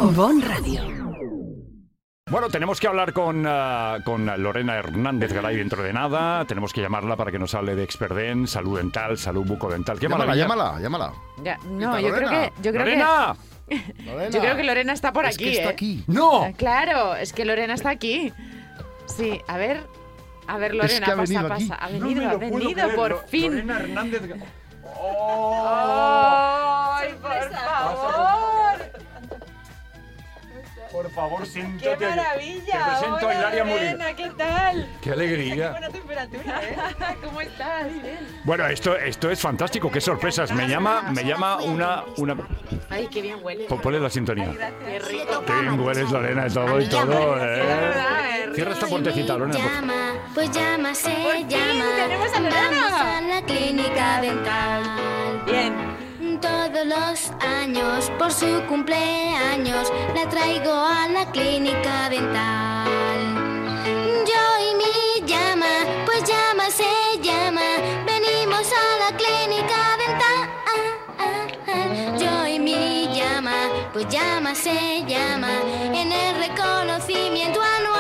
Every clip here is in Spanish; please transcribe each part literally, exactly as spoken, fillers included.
Bon Radio. Bueno, tenemos que hablar con, uh, con Lorena Hernández Garay dentro de nada. Tenemos que llamarla para que nos hable de Experden, salud dental, salud bucodental. ¿Qué llámala, maravilla? llámala, llámala. Ya, no, yo creo que... Yo creo ¡Lorena! Que, yo creo que Lorena está por es aquí, que está ¿eh? aquí. ¡No! Claro, es que Lorena está aquí. Sí, a ver... A ver, Lorena, Es que ha pasa, venido pasa. aquí. Ha No venido, me ha lo puedo venido, creer, por Lo- fin. Lorena Hernández Garay. ¡Oh! ¡Ay, por favor! Por favor, siéntate. ¡Qué maravilla! Te presento a Hola, Hilaria Molina. Lorena, ¿qué tal? ¡Qué alegría! Buena temperatura, ¿eh? ¿Cómo estás? Bueno, esto, esto es fantástico. ¡Qué sorpresas! Me llama, me llama una... una... Ay, qué bien huele. Po- Ponle la sintonía. Qué rico. Qué bien hueles, Lorena, de todo y todo. De ¿eh? verdad, ¿eh? Cierra esta puertecita, Lorena. por- Llama, pues llama, se Por fin llama. tenemos a Lorena. Vamos a la clínica dental. Bien. Todos los años, por su cumpleaños, la traigo a la clínica dental. Yo y mi llama, pues llama, se llama. Venimos a la clínica dental. Yo y mi llama, pues llama, se llama. En el reconocimiento anual.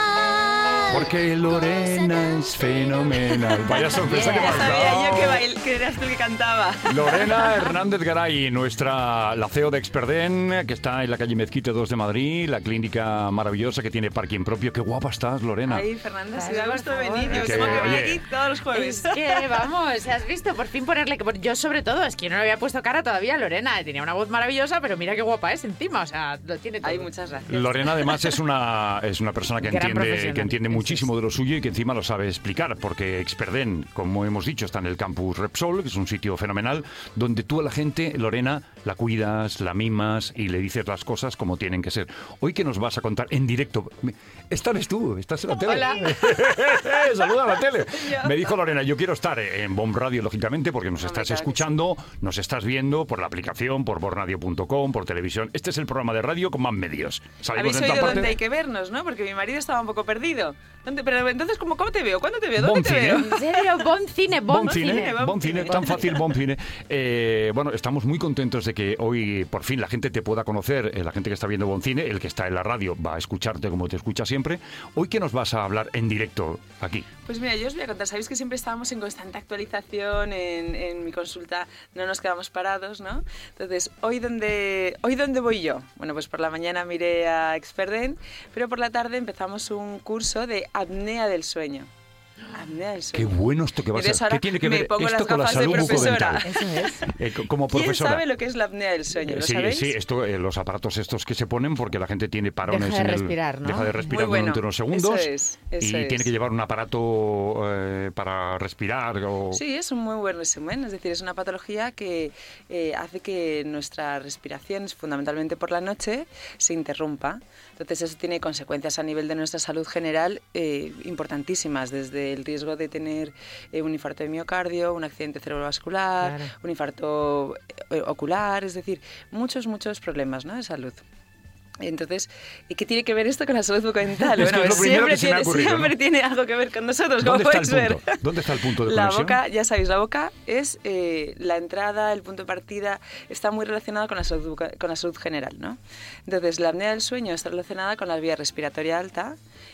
Porque Lorena es fenomenal. Vaya sorpresa que me has Sabía yo que, dado. bail, que eras tú que cantaba. Lorena Hernández Garay, nuestra, la C E O de Experden, que está en la calle Mezquite dos de Madrid, la clínica maravillosa que tiene parking propio. Qué guapa estás, Lorena. Ay, Fernanda, si Claro, da gusto por favor. venir. Yo Que, tengo que venir oye. aquí todos los jueves. Es que, vamos, has visto, por fin ponerle... Yo sobre todo, es que yo no le había puesto cara todavía a Lorena. Tenía una voz maravillosa, pero mira qué guapa es encima. O sea, lo tiene todo. Ay, muchas gracias. Lorena además es una, es una persona que Gran entiende, profesional. que entiende Eso muchísimo es. de lo suyo y que encima lo sabe explicar, porque Experden, como hemos dicho, está en el campus Repsol, que es un sitio fenomenal, donde tú a la gente, Lorena, la cuidas, la mimas y le dices las cosas como tienen que ser. Hoy, ¿qué nos vas a contar en directo? Esta eres tú, estás en la tele. Hola. Saluda a la tele. Yo. Me dijo Lorena, yo quiero estar en Bon Radio, lógicamente, porque nos Hombre, estás claro que escuchando, nos estás viendo por la aplicación, por bon radio punto com, por televisión. Este es el programa de radio con más medios. Salimos Habéis en toda oído parte. dónde hay que vernos, ¿no? Porque mi marido estaba un poco perdido. ¿Dónde? Pero entonces, ¿cómo, cómo te veo? ¿Cuándo te veo? ¿Dónde Bon te Cine. veo? En serio, bon cine, bon, Bon cine, cine. bon bon cine, cine. tan fácil, bon cine. Eh, bueno, estamos muy contentos de que hoy por fin la gente te pueda conocer, eh, la gente que está viendo Bon Cine, el que está en la radio va a escucharte como te escucha siempre. Hoy, ¿qué nos vas a hablar en directo aquí? Pues mira, yo os voy a contar. Sabéis que siempre estábamos en constante actualización, en, en mi consulta no nos quedamos parados, ¿no? Entonces, ¿hoy dónde, ¿hoy dónde voy yo? Bueno, pues por la mañana miré a Experden, pero por la tarde empezamos un curso de apnea del sueño. Apnea del Qué sueño. bueno esto que vas Entonces a... ¿Qué ahora tiene que me ver pongo esto las con la gafas de salud profesora. bucodental? Eso es. Eh, co- como ¿Quién profesora. sabe lo que es la apnea del sueño? ¿Lo Eh, sí, sabéis? sí, esto, eh, los aparatos estos que se ponen porque la gente tiene parones Deja de en el- respirar, ¿no? deja de respirar Muy bueno. durante unos segundos Eso es, eso y es. tiene que llevar un aparato eh, para respirar o... Sí, es un muy buen resumen. Es decir, es una patología que eh, hace que nuestra respiración, fundamentalmente por la noche, se interrumpa. Entonces eso tiene consecuencias a nivel de nuestra salud general eh, importantísimas, desde el riesgo de tener eh, un infarto de miocardio, un accidente cerebrovascular, Claro. un infarto eh, ocular, es decir, muchos, muchos problemas, ¿no?, de salud. Entonces, ¿y qué tiene que ver esto con la salud bucodental? Es que Bueno, es lo primero siempre, que se me ha tiene, ocurrido, siempre ¿no? tiene algo que ver con nosotros, como ¿Dónde está el puedes ver. punto? ¿Dónde está el punto de La conexión? boca, ya sabéis, la boca es eh, la entrada, el punto de partida, está muy relacionada con la salud, buca- con la salud general, ¿no? Entonces, la apnea del sueño está relacionada con la vía respiratoria alta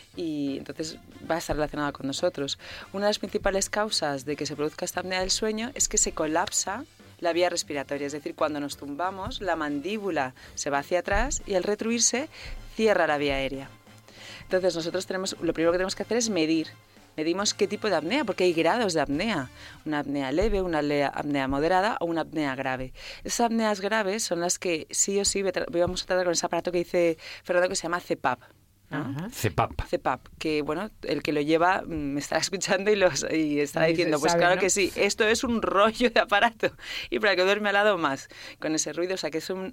y entonces va a estar relacionada con nosotros. Una de las principales causas de que se produzca esta apnea del sueño es que se colapsa la vía respiratoria, es decir, cuando nos tumbamos, la mandíbula se va hacia atrás y al retruirse cierra la vía aérea. Entonces nosotros tenemos, lo primero que tenemos que hacer es medir. Medimos qué tipo de apnea, porque hay grados de apnea. Una apnea leve, una lea- apnea moderada o una apnea grave. Esas apneas graves son las que sí o sí ve- vamos a tratar con ese aparato que dice Fernando que se llama C PAP, ¿no? Ajá. C PAP. C PAP, que bueno, el que lo lleva mm, me estará escuchando y, los, y estará Y diciendo, se pues sabe, claro ¿no? que sí, esto es un rollo de aparato. Y para que duerme al lado más, con ese ruido, o sea que es un...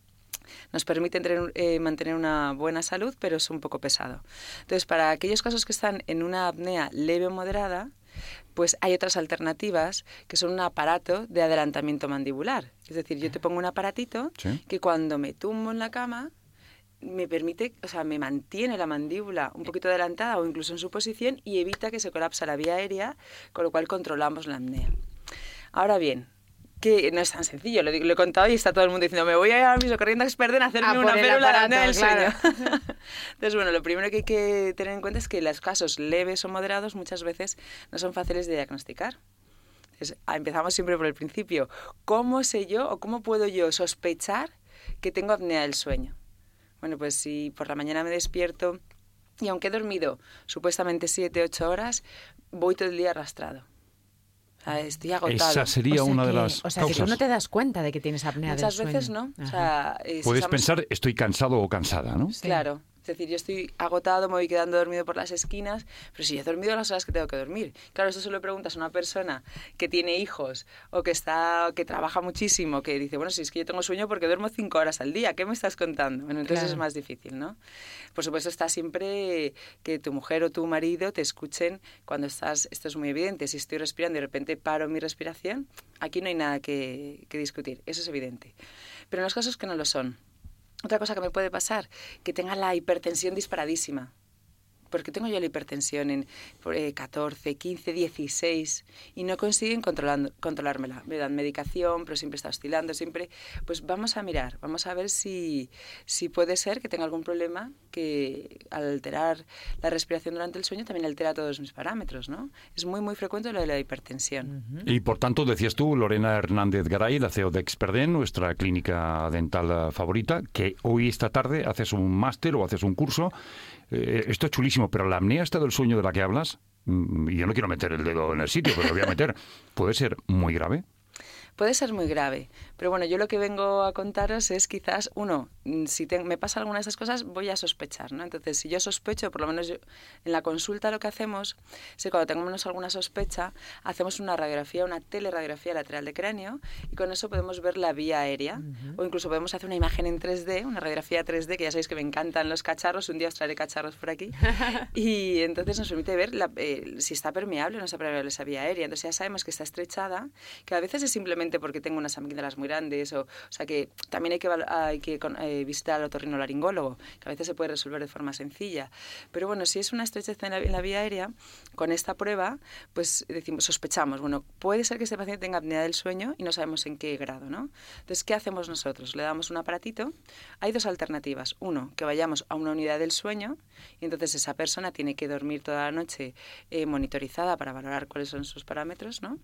Nos permite tener, eh, mantener una buena salud, pero es un poco pesado. Entonces, para aquellos casos que están en una apnea leve o moderada, pues hay otras alternativas que son un aparato de adelantamiento mandibular. Es decir, yo te pongo un aparatito Sí. que cuando me tumbo en la cama me permite, o sea, me mantiene la mandíbula un poquito adelantada o incluso en su posición y evita que se colapse la vía aérea, con lo cual controlamos la apnea. Ahora bien, que no es tan sencillo, lo, lo he contado y está todo el mundo diciendo me voy a ir ahora mismo corriendo a Experden a hacerme A una por el férula de aparato, apnea del claro. sueño. Entonces, bueno, lo primero que hay que tener en cuenta es que los casos leves o moderados muchas veces no son fáciles de diagnosticar. Entonces, empezamos siempre por el principio. ¿Cómo sé yo o cómo puedo yo sospechar que tengo apnea del sueño? Bueno, pues si por la mañana me despierto y aunque he dormido supuestamente siete, ocho horas, voy todo el día arrastrado. O sea, estoy agotado. Esa sería O sea una de que- las O sea, que causas. tú no te das cuenta de que tienes apnea Muchas del veces sueño. no. O Ajá. sea, eh, si Puedes estamos- pensar, estoy cansado o cansada, ¿no? Sí. Claro. Es decir, yo estoy agotado, me voy quedando dormido por las esquinas, pero si yo he dormido las horas que tengo que dormir. Claro, esto se lo preguntas a una persona que tiene hijos o que está que trabaja muchísimo, que dice, bueno, si es que yo tengo sueño porque duermo cinco horas al día, ¿qué me estás contando? Bueno, entonces Claro. es más difícil, ¿no? Por supuesto está siempre que tu mujer o tu marido te escuchen cuando estás, esto es muy evidente, si estoy respirando y de repente paro mi respiración, aquí no hay nada que, que discutir, eso es evidente. Pero en los casos que no lo son, otra cosa que me puede pasar, que tenga la hipertensión disparadísima. Porque tengo yo la hipertensión en eh, catorce, quince, dieciséis y no consiguen controlando, controlármela. Me dan medicación, pero siempre está oscilando, siempre... Pues vamos a mirar, vamos a ver si, si puede ser que tenga algún problema que al alterar la respiración durante el sueño también altera todos mis parámetros, ¿no? Es muy, muy frecuente lo de la hipertensión. Y por tanto, decías tú, Lorena Hernández Garay, la C E O de Experden, nuestra clínica dental eh, favorita, que hoy, esta tarde, haces un máster o haces un curso. Eh, esto es chulísimo, pero la apnea esta del sueño de la que hablas, mm, y yo no quiero meter el dedo en el sitio, pero lo voy a meter, puede ser muy grave. Puede ser muy grave, pero bueno, yo lo que vengo a contaros es quizás, uno, si te, me pasa alguna de estas cosas, voy a sospechar, ¿no? Entonces, si yo sospecho, por lo menos yo, en la consulta lo que hacemos, es que cuando tengamos alguna sospecha, hacemos una radiografía, una teleradiografía lateral de cráneo, y con eso podemos ver la vía aérea, uh-huh. o incluso podemos hacer una imagen en tres D, una radiografía tres D, que ya sabéis que me encantan los cacharros, un día os traeré cacharros por aquí, y entonces nos permite ver la, eh, si está permeable o no está permeable esa vía aérea. Entonces ya sabemos que está estrechada, que a veces es simplemente porque tengo unas amígdalas muy grandes, o, o sea que también hay que, hay que eh, visitar al otorrinolaringólogo, que a veces se puede resolver de forma sencilla. Pero bueno, si es una estrechez en la, en la vía aérea, con esta prueba, pues decimos, sospechamos, bueno, puede ser que este paciente tenga apnea del sueño y no sabemos en qué grado, ¿no? Entonces, ¿qué hacemos nosotros? Le damos un aparatito. Hay dos alternativas. Uno, que vayamos a una unidad del sueño y entonces esa persona tiene que dormir toda la noche eh, monitorizada para valorar cuáles son sus parámetros, ¿no?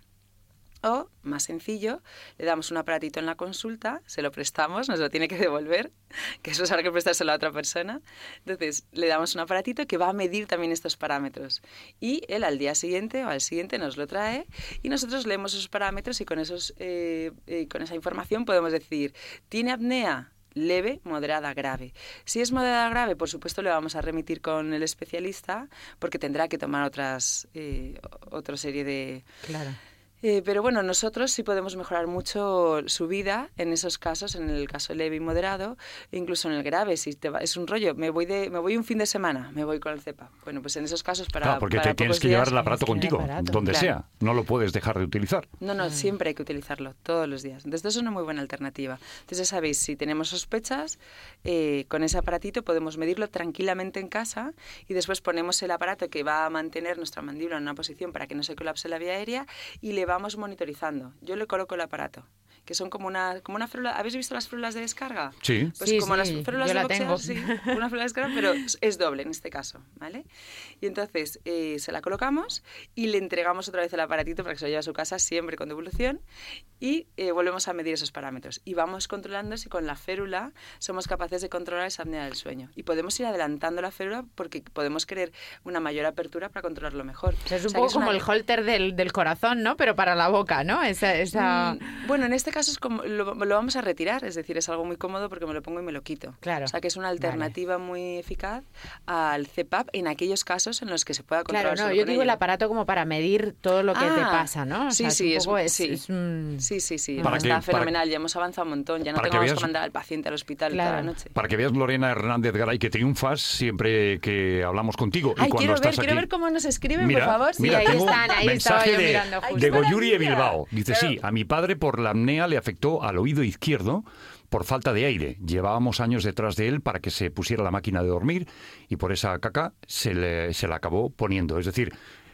O, más sencillo, le damos un aparatito en la consulta, se lo prestamos, nos lo tiene que devolver, que eso es algo que prestárselo a otra persona. Entonces, le damos un aparatito que va a medir también estos parámetros. Y él al día siguiente o al siguiente nos lo trae y nosotros leemos esos parámetros y con, esos, eh, eh, con esa información podemos decir, ¿tiene apnea? Leve, moderada, grave. Si es moderada, grave, por supuesto le vamos a remitir con el especialista porque tendrá que tomar otras, eh, otra serie de... Claro. Eh, pero bueno, nosotros sí podemos mejorar mucho su vida en esos casos, en el caso leve y moderado, e incluso en el grave. Si te va, es un rollo, me voy de me voy un fin de semana, me voy con el CEPAP. Bueno, pues en esos casos para Claro, porque para te tienes pocos que días, llevar el aparato tienes que contigo, llevar el aparato. donde Claro. sea. No lo puedes dejar de utilizar. No, no, siempre hay que utilizarlo, todos los días. Entonces, eso es una muy buena alternativa. Entonces, ya sabéis, si tenemos sospechas, eh, con ese aparatito podemos medirlo tranquilamente en casa y después ponemos el aparato que va a mantener nuestra mandíbula en una posición para que no se colapse la vía aérea y le vamos monitorizando. Yo le coloco el aparato, que son como una, como una férula. ¿Habéis visto las férulas de descarga? Sí. Pues Sí, como sí, las férulas yo de la boxeo, tengo. sí, una férula de descarga, pero es doble en este caso, ¿vale? Y entonces eh, se la colocamos y le entregamos otra vez el aparatito para que se lo lleve a su casa siempre con devolución y eh, volvemos a medir esos parámetros. Y vamos controlando si con la férula somos capaces de controlar esa apnea del sueño. Y podemos ir adelantando la férula porque podemos querer una mayor apertura para controlarlo mejor. O sea, es un O sea, que poco es como una- el holter del, del corazón, ¿no? Pero para la boca, ¿no? Esa, esa... Mm, Bueno, en este caso es como, lo, lo vamos a retirar, es decir, es algo muy cómodo porque me lo pongo y me lo quito. Claro. O sea, que es una alternativa muy eficaz al CEPAP en aquellos casos en los que se pueda controlar Claro, no, solo yo con digo el ello. aparato como para medir todo lo que te Ah, pasa, ¿no? O sí, sea, sí, es, un poco, es- es, sí. es un- Sí, sí, sí, Para está que- para- fenomenal, ya hemos avanzado un montón, ya no para que tengamos que, veas- mandar al paciente al hospital Claro. toda la noche. Para que veas, Lorena Hernández Garay, que triunfas siempre que hablamos contigo. Ay, y cuando quiero ver, estás quiero aquí... ver cómo nos escriben, Mira, por favor. Sí, mira, ahí tengo están, ahí mensaje estaba yo de, mirando justo. de ¡Ay, qué Goyuri de maravilla! Bilbao. Dice, Claro. sí, a mi padre por la apnea le afectó al oído izquierdo por falta de aire. Llevábamos años detrás de él para que se pusiera la máquina de dormir y por esa caca se le, se la acabó poniendo. Es decir,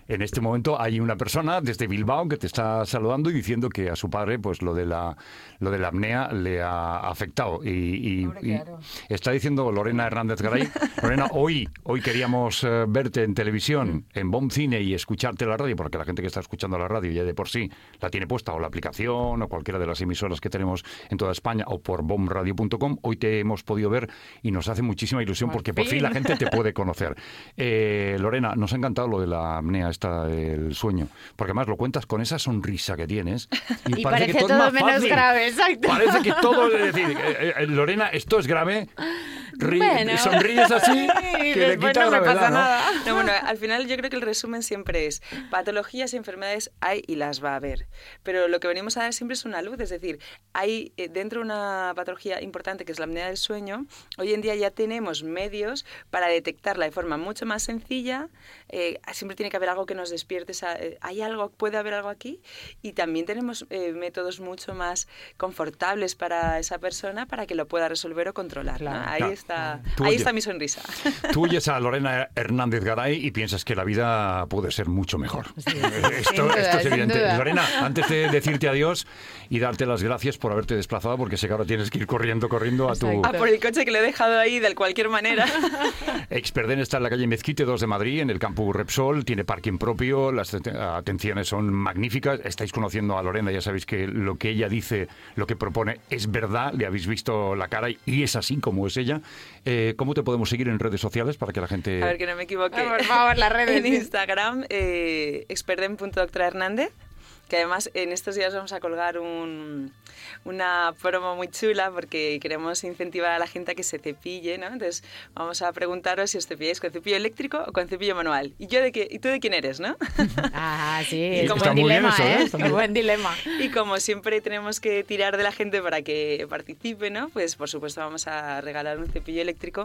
En este momento hay una persona desde Bilbao que te está saludando y diciendo que a su padre pues lo de la lo de la apnea le ha afectado. Y, y, Hombre, y claro. está diciendo Lorena Hernández Garay. Lorena, hoy, hoy queríamos uh, verte en televisión, en Bom Cine y escucharte en la radio, porque la gente que está escuchando la radio ya de por sí la tiene puesta, o la aplicación, o cualquiera de las emisoras que tenemos en toda España, o por bom radio punto com. Hoy te hemos podido ver y nos hace muchísima ilusión Por porque por fin fin la gente te puede conocer. Eh, Lorena, nos ha encantado lo de la apnea esta del sueño, porque además lo cuentas con esa sonrisa que tienes y, Y parece, parece que todo, todo es más menos fácil. grave, exacto. Parece que todo, es decir, eh, eh, Lorena, esto es grave. Ri- Bueno. Sonríes así Y que le después quita no me gravedad, pasa ¿no? nada. No, bueno, al final yo creo que el resumen siempre es patologías y enfermedades hay y las va a haber. Pero lo que venimos a dar siempre es una luz, es decir, hay eh, dentro de una patología importante que es la apnea del sueño, hoy en día ya tenemos medios para detectarla de forma mucho más sencilla. Eh, siempre tiene que haber algo que nos despierte, esa, eh, hay algo, puede haber algo aquí, y también tenemos eh, métodos mucho más confortables para esa persona para que lo pueda resolver o controlar, ¿no? Claro. Ahí Claro. está, Tú ahí oye- está mi sonrisa. Tú oyes a Lorena Hernández Garay y piensas que la vida puede ser mucho mejor. Sí. Esto, Sin duda, esto es sin evidente. duda. Lorena, antes de decirte adiós y darte las gracias por haberte desplazado, porque sé que ahora tienes que ir corriendo, corriendo a tu... Exacto. Ah, por el coche que le he dejado ahí de cualquier manera. Experden está en la calle Mezquite dos de Madrid, en el campus Repsol, tiene parking propio, las atenciones son magníficas. Estáis conociendo a Lorena, ya sabéis que lo que ella dice, lo que propone es verdad, le habéis visto la cara y es así como es ella. Eh, ¿Cómo te podemos seguir en redes sociales para que la gente... A ver, que no me equivoque. Ah, por favor, las redes, En sí. Instagram, eh, experden punto doctora Hernández, que además en estos días vamos a colgar un, una promo muy chula porque queremos incentivar a la gente a que se cepille, ¿no? Entonces vamos a preguntaros si os cepilláis con cepillo eléctrico o con cepillo manual. ¿Y, yo de qué, y tú de quién eres, no? Ah, sí, Y es un está buen muy bien dilema, eso, ¿eh? ¿eh? Está muy Un bien. buen dilema. Y como siempre tenemos que tirar de la gente para que participe, ¿no? Pues por supuesto vamos a regalar un cepillo eléctrico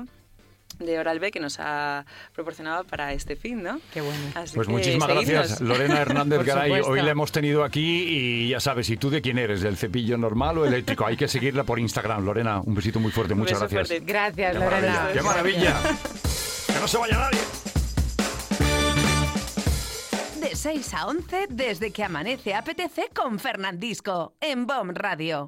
de Oral-B que nos ha proporcionado para este fin, ¿no? Qué bueno. Así Pues que muchísimas seguidnos. gracias, Lorena Hernández Por Garay. supuesto. Hoy la hemos tenido aquí y ya sabes, ¿y tú de quién eres? ¿Del cepillo normal o eléctrico? Hay que seguirla por Instagram. Lorena, un besito muy fuerte, Un muchas beso gracias. fuerte. Gracias, ¡Qué Lorena. maravilla! ¡Qué maravilla! ¡Que no se vaya nadie! De seis a once, desde que amanece apetece con Fernandisco, en Bom Radio.